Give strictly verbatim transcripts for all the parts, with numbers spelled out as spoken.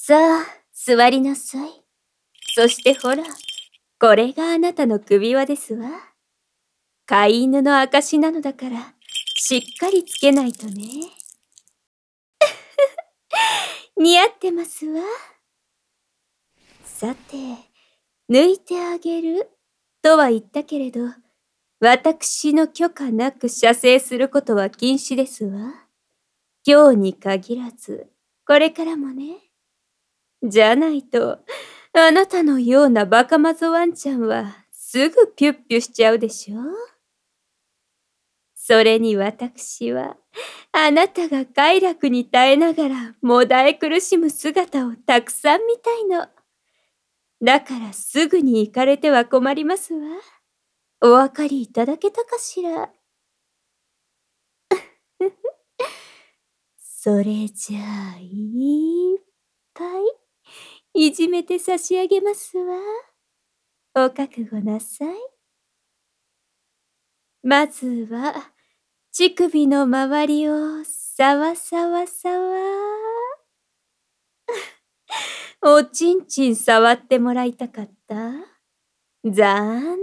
さあ、座りなさい。そしてほら、これがあなたの首輪ですわ。飼い犬の証なのだから、しっかりつけないとね。似合ってますわ。さて、抜いてあげるとは言ったけれど、私の許可なく射精することは禁止ですわ。今日に限らず、これからもね。じゃないと、あなたのようなバカマゾワンちゃんはすぐピュッピュしちゃうでしょ。それに私は、あなたが快楽に耐えながらもだえ苦しむ姿をたくさん見たいの。だからすぐに行かれては困りますわ。お分かりいただけたかしら。それじゃあいっぱいいじめて差し上げますわ。お覚悟なさい。まずは乳首の周りをさわさわさわ。おちんちん触ってもらいたかった？残念。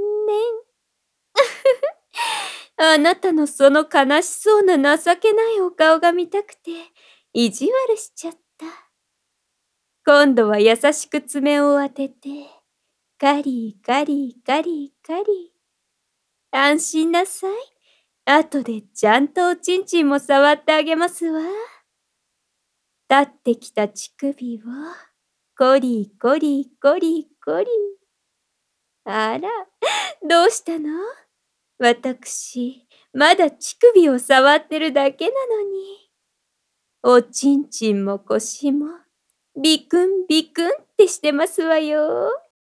あなたのその悲しそうな情けないお顔が見たくて意地悪しちゃった。今度は優しく爪を当てて、カリカリカリカリ。安心なさい。後でちゃんとおちんちんも触ってあげますわ。立ってきた乳首をコリコリコリコリ。あら、どうしたの？私、まだ乳首を触ってるだけなのに。おちんちんも腰もビクンビクンってしてますわよ。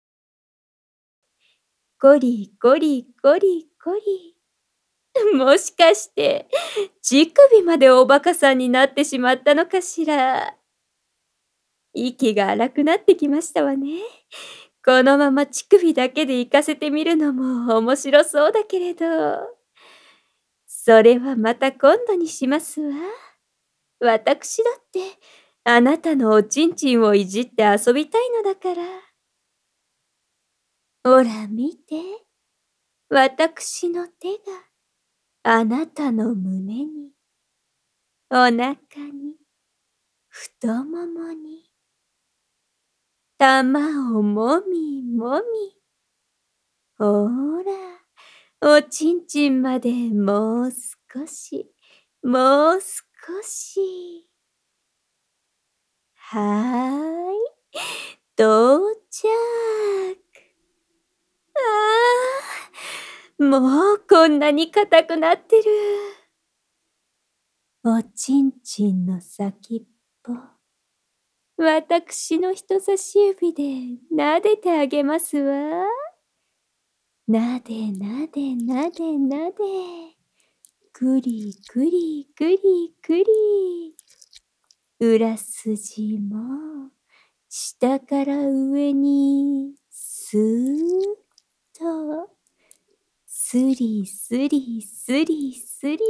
コリコリコリコリ。もしかして乳首までおバカさんになってしまったのかしら。息が荒くなってきましたわね。このまま乳首だけで行かせてみるのも面白そうだけれど。それはまた今度にしますわ。私だってあなたのおちんちんをいじって遊びたいのだから。ほら見て。私の手があなたの胸に、お腹に、太ももに、玉をもみもみ。ほら、おちんちんまでもう少し、もう少し。はーい、到着。ああ、もうこんなに硬くなってる。おちんちんの先っぽ。私の人差し指で撫でてあげますわ。なでなでなでなで。くりくりくりくり。裏筋も下から上にスーッとスリスリスリスリ。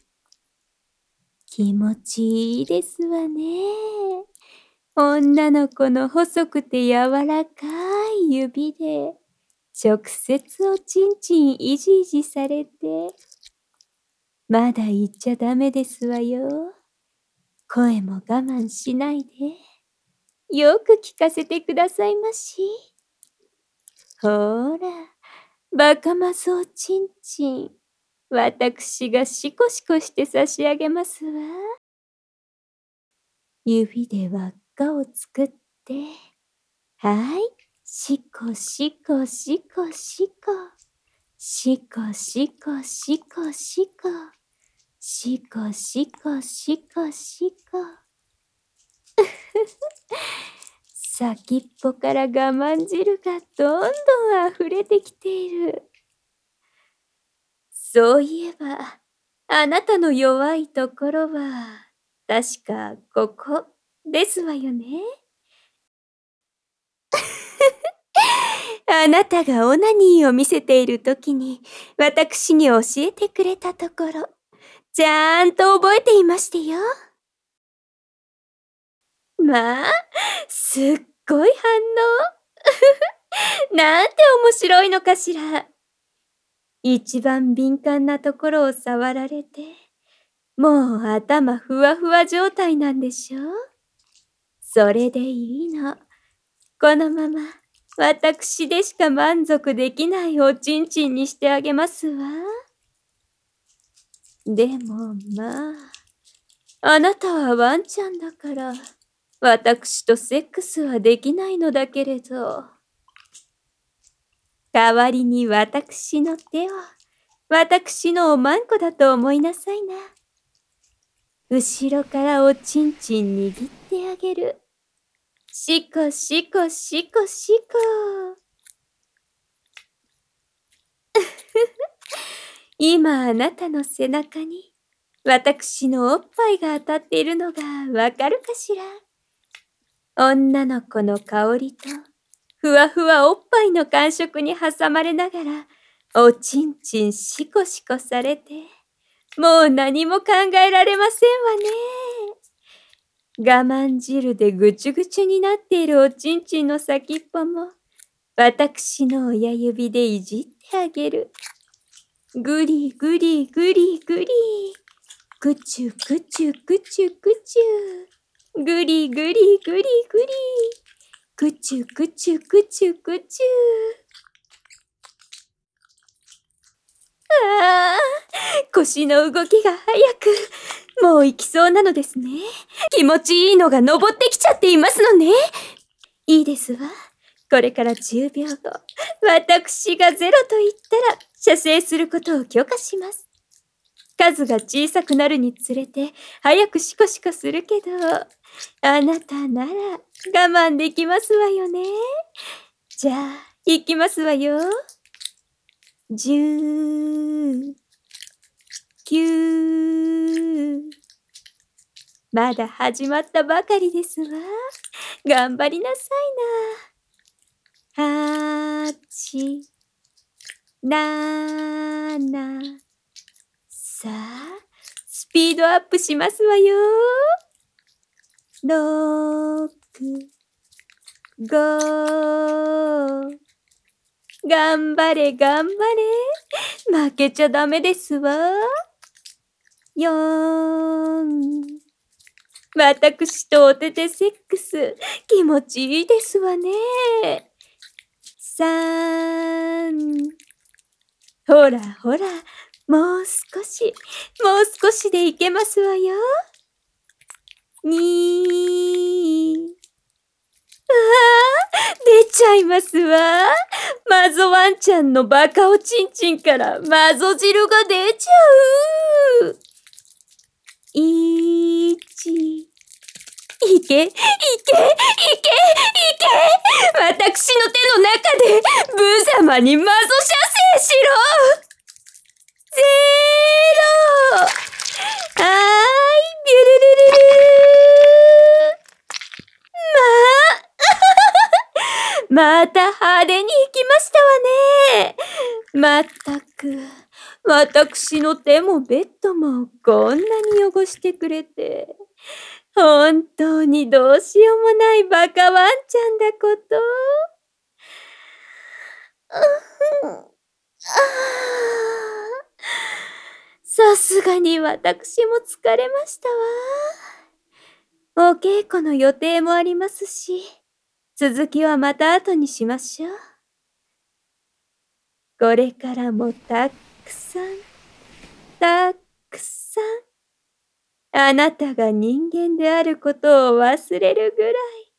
気持ちいいですわね。女の子の細くて柔らかい指で直接おちんちんいじいじされて。まだ言っちゃダメですわよ。声も我慢しないで。よく聞かせてくださいまし。ほら、バカマスおちんちん。私がシコシコして差し上げますわ。指で輪っかを作って、はい、シコシコシコシコ。シコシコシコシコ。シコシコシコシコ。先っぽから我慢汁がどんどん溢れてきている。そういえば、あなたの弱いところは、確かここですわよね。あなたがオナニーを見せているときに、私に教えてくれたところ、ちゃんと覚えていましてよ。 まあ、すっごい反応。なんて面白いのかしら。一番敏感なところを触られて、もう頭ふわふわ状態なんでしょ？それでいいの。このまま、私でしか満足できないおちんちんにしてあげますわ。でもまあ、あなたはワンちゃんだから、私とセックスはできないのだけれど、代わりに私の手を、私のおまんこだと思いなさいな。後ろからおちんちん握ってあげる。しこしこしこしこ。今あなたの背中に私のおっぱいが当たっているのがわかるかしら？女の子の香りとふわふわおっぱいの感触に挟まれながらおちんちんしこしこされて、もう何も考えられませんわね。我慢汁でぐちゅぐちゅになっているおちんちんの先っぽも私の親指でいじってあげる。ぐりぐりぐりぐり。ぐちゅぐちゅぐちゅぐちゅ。ぐりぐりぐりぐり。ぐちゅぐちゅぐちゅぐちゅ。ああ、腰の動きが早く、もう行きそうなのですね。気持ちいいのが登ってきちゃっていますのね。いいですわ。これからじゅうびょうご、私がゼロと言ったら射精することを許可します。数が小さくなるにつれて早くシコシコするけど、あなたなら我慢できますわよね。じゃあ、行きますわよ。じゅう、きゅう。まだ始まったばかりですわ。頑張りなさいな。はち、なな。さあ、スピードアップしますわよ。ろく、ご。頑張れ頑張れ。負けちゃダメですわ。よん。私とお手でセックス、気持ちいいですわね。さん。ほらほら、もう少し、もう少しでいけますわよ。に。ああ、出ちゃいますわ。マゾワンちゃんのバカおちんちんからマゾ汁が出ちゃう。いち。いけ、いけ、いけ、いけ。私の手の中で無様にマゾ射精しろ。ゼロ。はーい、ビュルルルルー。まあ、また派手に行きましたわね。まったく、私の手もベッドもこんなに汚してくれて、本当にどうしようもないバカワンちゃんだこと。うふん。ああ、さすがに私も疲れましたわ。お稽古の予定もありますし、続きはまた後にしましょう。これからもたくさん、たくさん、あなたが人間であることを忘れるぐらい、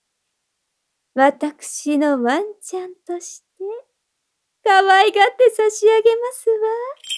私のワンちゃんとして、可愛がって差し上げますわ。